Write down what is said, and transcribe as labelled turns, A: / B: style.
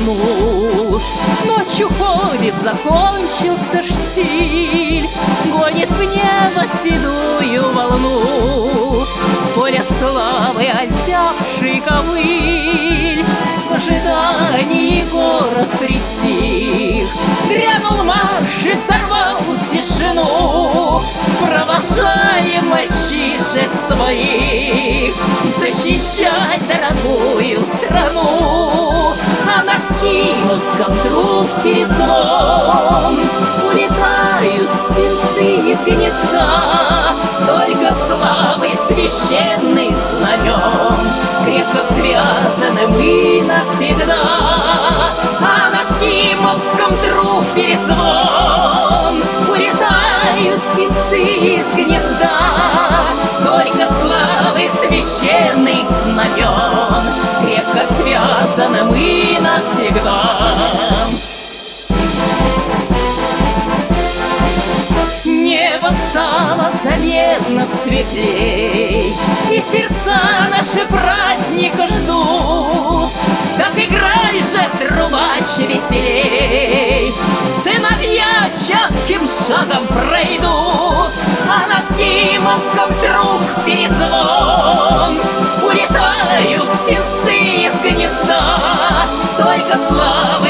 A: заснул. Ночь уходит, закончился штиль, гонит в небо седую волну. С поля славы озябший ковыль, в ожидании город притих. Грянул марш и сорвал тишину, провожаем мальчишек своих, защищать дорогую страну. А на Киевском вдруг перезвон, улетают птенцы из гнезда, только славой священный знамен крепко связаны мы навсегда. А на Киевском вдруг перезвон, улетают птенцы из гнезда, только славы священных знамен крепко связаны мы навсегда. Небо стало заметно светлей, и сердца наши праздника ждут. Так играй же, трубач, веселей, сыновья чатким шагом пройдут. А над Киевском вдруг перезвон, улетают птенцы из гнезда, только славы